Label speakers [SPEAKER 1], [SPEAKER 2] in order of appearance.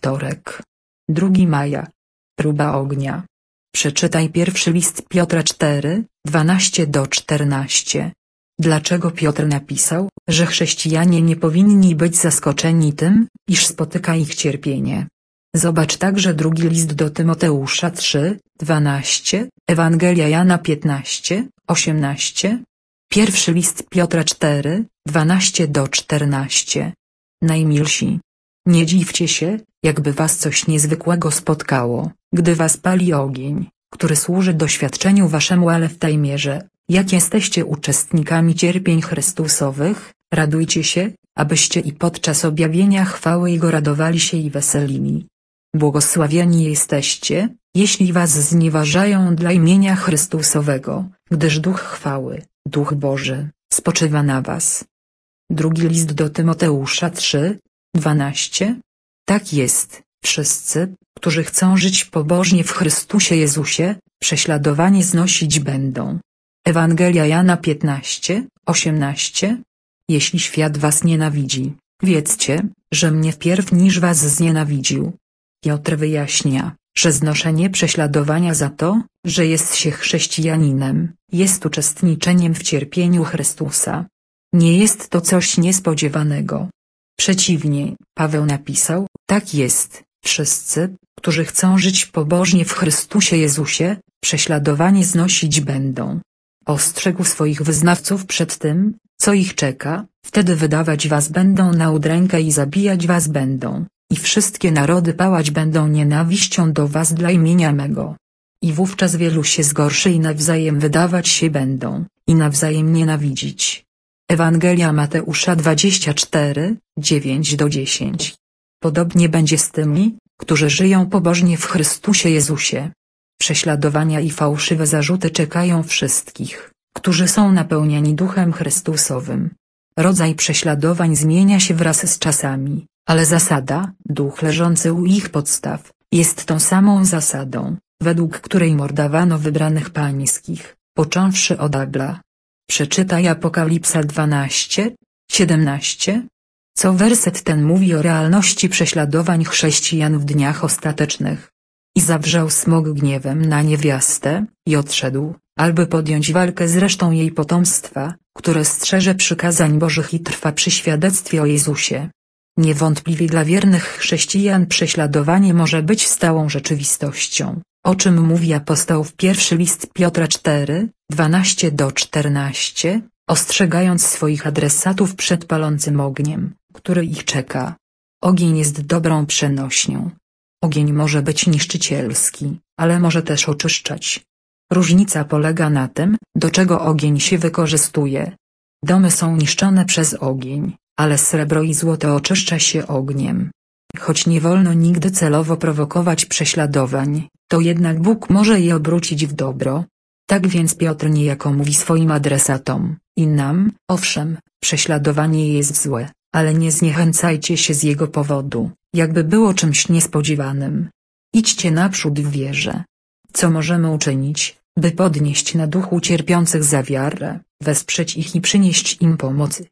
[SPEAKER 1] Wtorek. 2 maja. Próba ognia. Przeczytaj pierwszy list Piotra 4, 12–14. Dlaczego Piotr napisał, że chrześcijanie nie powinni być zaskoczeni tym, iż spotyka ich cierpienie? Zobacz także drugi list do Tymoteusza 3, 12, Ewangelia Jana 15, 18. Pierwszy list Piotra 4, 12–14. Najmilsi. Nie dziwcie się, jakby was coś niezwykłego spotkało, gdy was pali ogień, który służy doświadczeniu waszemu, ale w tej mierze, jak jesteście uczestnikami cierpień Chrystusowych, radujcie się, abyście i podczas objawienia chwały Jego radowali się i weselili. Błogosławieni jesteście, jeśli was znieważają dla imienia Chrystusowego, gdyż Duch chwały, Duch Boży, spoczywa na was. Drugi list do Tymoteusza 3, 12. Tak jest, wszyscy, którzy chcą żyć pobożnie w Chrystusie Jezusie, prześladowanie znosić będą. Ewangelia Jana 15, 18. Jeśli świat was nienawidzi, wiedzcie, że mnie wpierw niż was znienawidził. Piotr wyjaśnia, że znoszenie prześladowania za to, że jest się chrześcijaninem, jest uczestniczeniem w cierpieniu Chrystusa. Nie jest to coś niespodziewanego. Przeciwnie, Paweł napisał, tak jest, wszyscy, którzy chcą żyć pobożnie w Chrystusie Jezusie, prześladowanie znosić będą. Ostrzegł swoich wyznawców przed tym, co ich czeka, wtedy wydawać was będą na udrękę i zabijać was będą, i wszystkie narody pałać będą nienawiścią do was dla imienia mego. I wówczas wielu się zgorszy i nawzajem wydawać się będą, i nawzajem nienawidzić. Ewangelia Mateusza 24, 9–10. Podobnie będzie z tymi, którzy żyją pobożnie w Chrystusie Jezusie. Prześladowania i fałszywe zarzuty czekają wszystkich, którzy są napełniani Duchem Chrystusowym. Rodzaj prześladowań zmienia się wraz z czasami, ale zasada, duch leżący u ich podstaw, jest tą samą zasadą, według której mordowano wybranych pańskich, począwszy od Abla. Przeczytaj Apokalipsa 12, 17. Co werset ten mówi o realności prześladowań chrześcijan w dniach ostatecznych. I zawrzał smok gniewem na niewiastę, i odszedł, aby podjąć walkę z resztą jej potomstwa, które strzeże przykazań Bożych i trwa przy świadectwie o Jezusie. Niewątpliwie dla wiernych chrześcijan prześladowanie może być stałą rzeczywistością, o czym mówi apostoł w pierwszy list Piotra 4, 12–14, ostrzegając swoich adresatów przed palącym ogniem, który ich czeka. Ogień jest dobrą przenośnią. Ogień może być niszczycielski, ale może też oczyszczać. Różnica polega na tym, do czego ogień się wykorzystuje. Domy są niszczone przez ogień, ale srebro i złoto oczyszcza się ogniem. Choć nie wolno nigdy celowo prowokować prześladowań, to jednak Bóg może je obrócić w dobro. Tak więc Piotr niejako mówi swoim adresatom, i nam, owszem, prześladowanie jest złe, ale nie zniechęcajcie się z jego powodu, jakby było czymś niespodziewanym. Idźcie naprzód w wierze. Co możemy uczynić, by podnieść na duchu cierpiących za wiarę, wesprzeć ich i przynieść im pomoc?